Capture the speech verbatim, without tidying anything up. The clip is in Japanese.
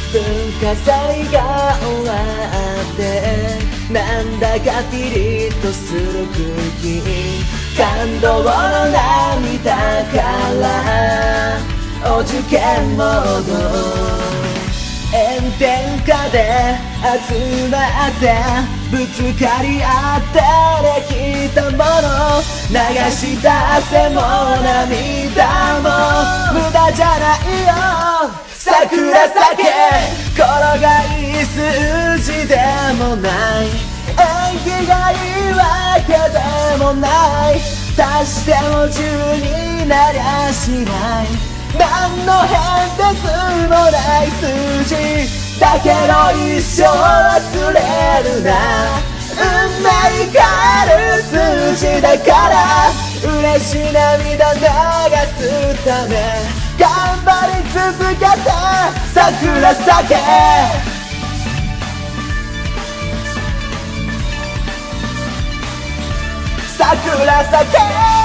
文化祭が終わってなんだかピリッとする空気、感動の涙からお受験モード、炎天下で集まってぶつかり合ってできたもの、流した汗も涙も無駄じゃないよ。桜咲け転がり数字でもない、縁起がいいわけでもない、足してもじゅうになりゃしない、何の変哲もない数字だけど一生忘れるな、運命がある数字だから嬉し涙流すため頑張り続けて桜咲け、桜咲け。